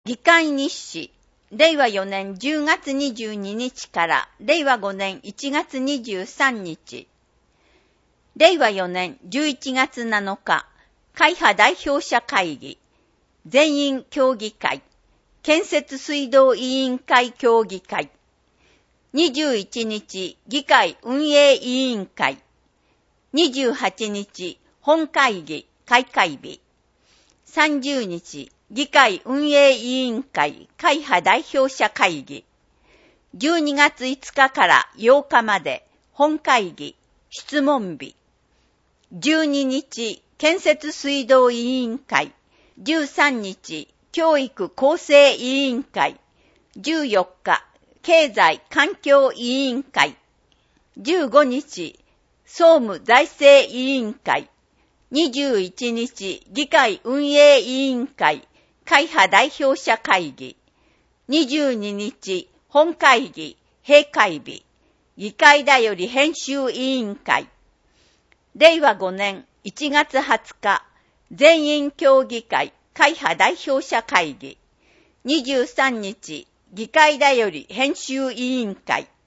議会日誌、令和4年10月22日から令和5年1月23日。令和4年11月7日、会派代表者会議、全員協議会、建設水道委員会協議会。21日、議会運営委員会。28日、本会議、開会日。30日、議会運営委員会会派代表者会議。12月5日から8日まで本会議、質問日。12日、建設水道委員会。13日、教育厚生委員会。14日、経済環境委員会。15日、総務財政委員会。21日、議会運営委員会会派代表者会議。22日、本会議、閉会日。議会だより編集委員会。令和5年1月20日、全員協議会会派代表者会議。23日、議会だより編集委員会。